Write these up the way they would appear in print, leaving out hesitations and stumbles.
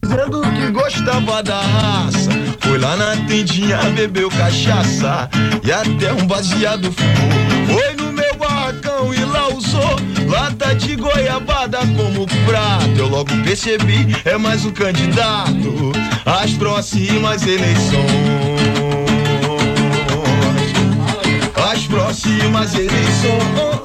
dizendo que gostava da raça. Foi lá na tendinha, bebeu cachaça e até um baseado fumou. Foi no meu barracão e lá usou lata de goiabada como prato. Eu logo percebi, é mais um candidato às próximas eleições. As próximas eleições.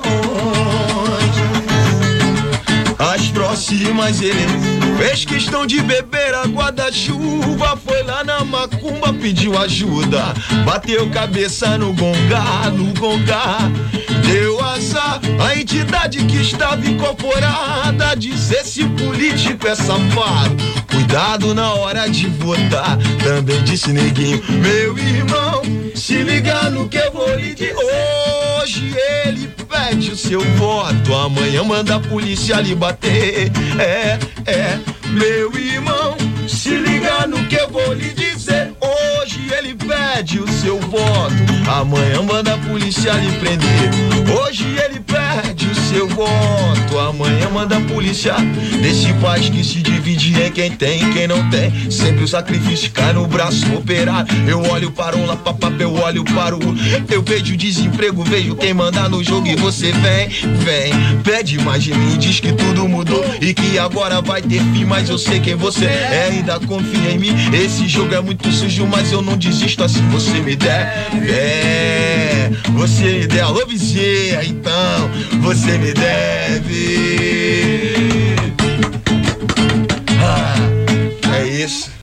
As próximas eleições. Fez questão de beber água da chuva. Foi lá na macumba, pediu ajuda. Bateu cabeça no gongá, no gongá. Deu azar, a entidade que estava incorporada. Diz esse político é safado, cuidado na hora de votar. Também disse neguinho, meu irmão, se liga no que eu vou lhe dizer. Hoje ele pede o seu voto, amanhã manda a polícia lhe bater. Meu irmão, se liga no que eu vou lhe dizer. Hoje ele pede o seu voto, amanhã manda a polícia lhe prender. Hoje ele pede o seu voto, amanhã manda a polícia. Desse país que se divide em quem tem e quem não tem, sempre o sacrifício cai no braço operário. Eu olho para um lapapap, eu olho para o... Eu vejo o desemprego, vejo quem manda no jogo. E você vem, pede mais de mim, diz que tudo mudou e que agora vai ter fim. Mas eu sei quem você é, ainda confia em mim. Esse jogo é muito sujo, mas eu não desisto assim você me der. Você me der, alô vizinha, então você me deve. É isso.